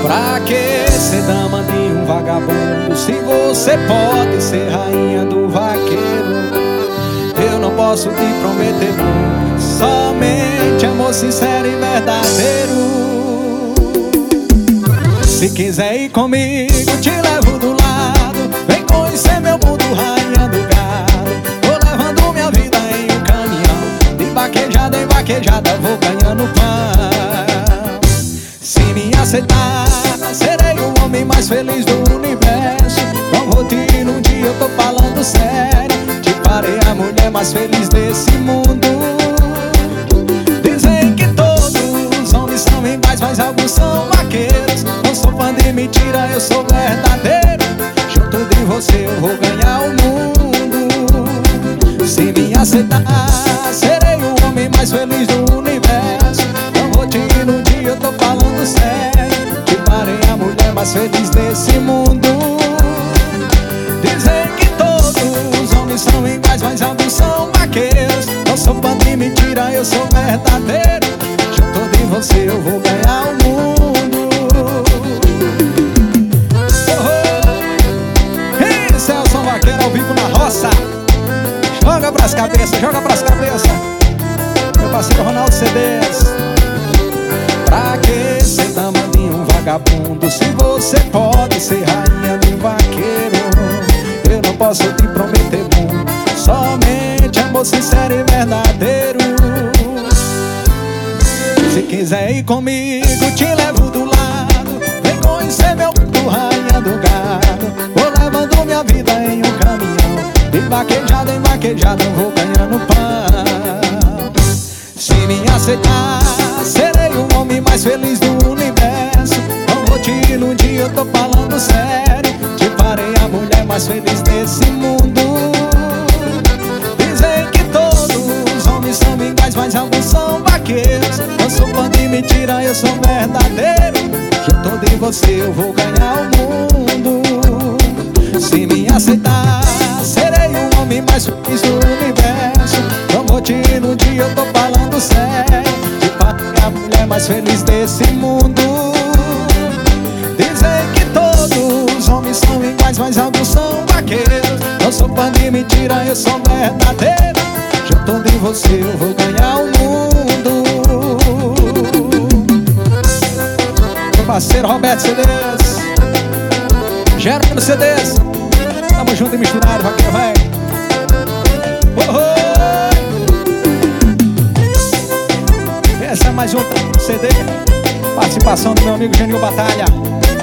Pra que ser dama de um vagabundo se você pode ser rainha do vaqueiro? Eu não posso te prometer muito, somente amor sincero e verdadeiro. Se quiser ir comigo, te levo do lado. Vem conhecer meu mundo, rainha do gado. Vou levando minha vida em um caminhão. De vaquejada em vaquejada vou ganhando pão. Se me aceitar, serei o homem mais feliz do universo. Não vou te ir num dia, eu tô falando sério. Te farei a mulher mais feliz desse mundo. Dizem que todos os homens são iguais, mas alguns são vaqueiros. Não sou fã de mentira, eu sou verdadeiro. Junto de você eu vou ganhar o mundo. Se me aceitar, serei o homem mais feliz do universo. Não vou te ir num dia, eu tô falando sério. Te farei a mulher mais feliz desse mundo. Dizem que todos os homens são iguais, mas alguns são vaqueiros. Não sou fã de mentira, eu sou verdadeiro. Junto de você eu vou ganhar o mundo. Celso Vaqueiro ao vivo na roça. Joga pras cabeças, joga pras cabeças. Meu parceiro Ronaldo CDs. Pra que ser dama de um vagabundo se você pode ser rainha de um vaqueiro? Eu não posso te prometer muito, somente amor sincero e verdadeiro. Se quiser ir comigo, te levo do lado. Vem conhecer meu mundo, rainha do gado. Vou levando minha vida em um caminhão. De vaquejada em vaquejada eu vou ganhando pão. Se me aceitar, serei o homem mais feliz do universo. Não vou te iludir, eu tô falando sério. Te farei a mulher mais feliz desse mundo. Dizem que todos os homens são iguais, mas alguns são vaqueiros. Não sou fã de mentira, eu sou verdadeiro. Junto de você eu vou ganhar o mundo. Se me aceitar, serei o homem mais feliz do universo. Não vou te iludir, eu tô falando sério. Te farei a mulher mais feliz desse mundo. Dizem que todos os homens são iguais, mas alguns são vaqueiros. Não sou fã de mentira, eu sou verdadeiro. Junto de você eu vou ganhar o mundo. Meu parceiro Roberto CDs, Gerando CDs. Tamo junto e misturado, vaqueiro, vai. Essa é mais um CD. Participação do meu amigo Genil Batalha.